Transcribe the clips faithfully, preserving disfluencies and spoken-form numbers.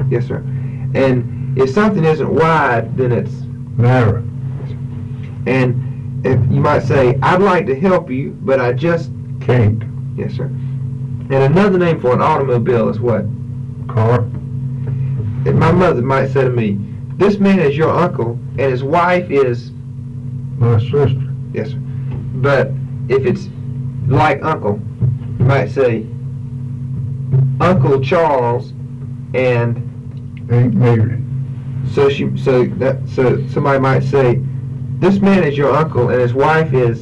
Yes, sir. And if something isn't wide, then it's narrow. And if you might say, I'd like to help you, but I just can't. Yes, sir. And another name for an automobile is what? Car. And my mother might say to me, this man is your uncle, and his wife is my sister. Yes, sir. But if it's like uncle, you might say Uncle Charles and Aunt Mary. So she, so that, so somebody might say, this man is your uncle, and his wife is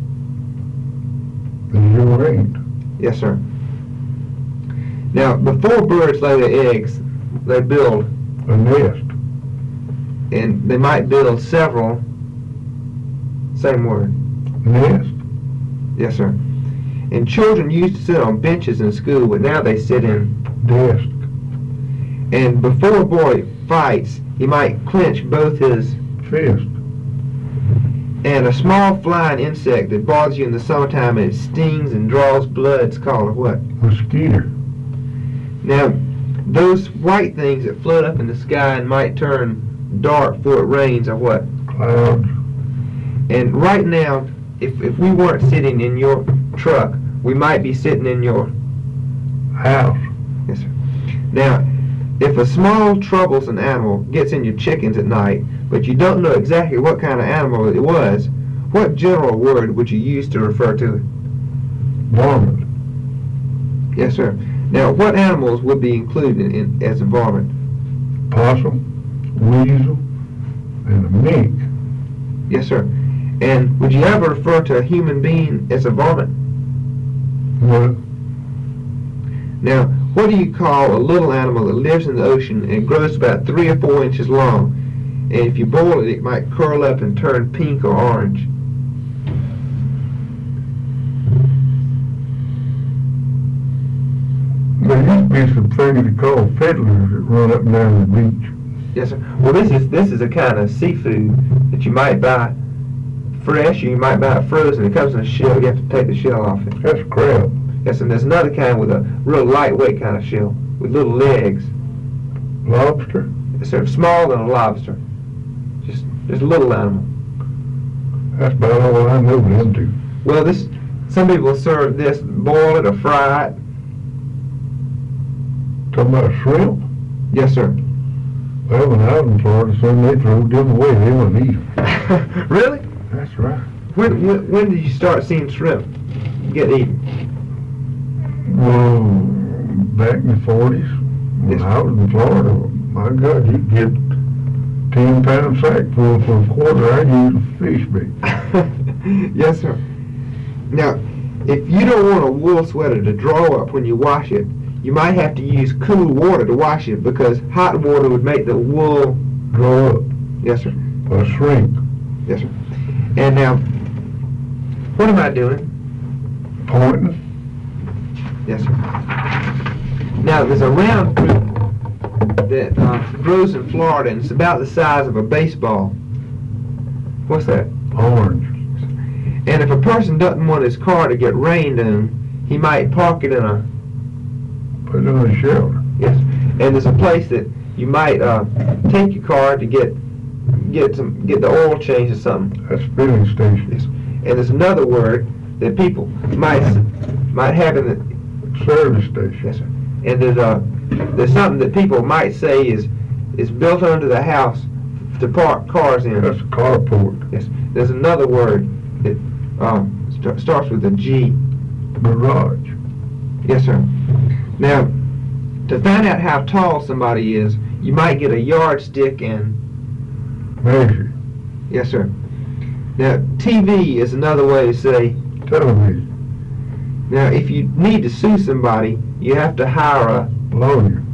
is your aunt. Yes, sir. Now, before birds lay their eggs, they build a nest, and they might build several. Same word. Nest. Yes, sir. And children used to sit on benches in school, but now they sit in desk. And before a boy fights, he might clench both his fist. And a small flying insect that bothers you in the summertime and it stings and draws blood is called a what? Mosquito. Now, those white things that float up in the sky and might turn dark before it rains are what? Clouds. And right now, if, if we weren't sitting in your truck, we might be sitting in your house. Yes, sir. Now, if a small troublesome animal gets in your chickens at night, but you don't know exactly what kind of animal it was, what general word would you use to refer to it? Varmint. Yes, sir. Now, what animals would be included in, in, as a varmint? Possum, weasel, and a mink. Yes, sir. And would you ever refer to a human being as a varmint? No. Now, what do you call a little animal that lives in the ocean and grows about three or four inches long? And if you boil it, it might curl up and turn pink or orange. There used to be some things they call fiddlers that run up and down the beach. Yes, sir. Well, this is this is a kind of seafood that you might buy fresh, or you might buy it frozen. It comes in a shell. You have to take the shell off it. That's crab. Yes, and there's another kind with a real lightweight kind of shell with little legs. Lobster? Yes, sir. Smaller than a lobster. Just just a little animal. That's about all I know them to. Well, this some people serve this, boil it or fry it. Talking about shrimp? Yes, sir. Well, when I was in Florida, some they throwed them away. They wouldn't eat them. Really? That's right. When, when when did you start seeing shrimp get eaten? Well, back in the forties, when Yes. I was in Florida, my God, you'd get ten pound sack full for a quarter. I used a fish bait. Yes, sir. Now, if you don't want a wool sweater to draw up when you wash it, you might have to use cool water to wash it because hot water would make the wool Draw up. Yes, sir. Or shrink. Yes, sir. And now, what am I doing? Pointing. Yes, sir. Now, there's a round fruit that uh, grows in Florida, and it's about the size of a baseball. What's that? Orange. And if a person doesn't want his car to get rained on, he might park it in a... Put it on a shelter. Yes. And there's a place that you might uh, take your car to get get some get the oil changed or something. That's filling station. Yes. And there's another word that people might might have in the Service station. Yes, sir. And there's uh there's something that people might say is is built under the house to park cars in. That's a carport. Yes. There's another word that um, st- starts with a G. Garage. Yes, sir. Now, to find out how tall somebody is, you might get a yardstick and... Measure. Yes, sir. Now, T V is another way to say... Television. Now, if you need to sue somebody, you have to hire a... Lawyer.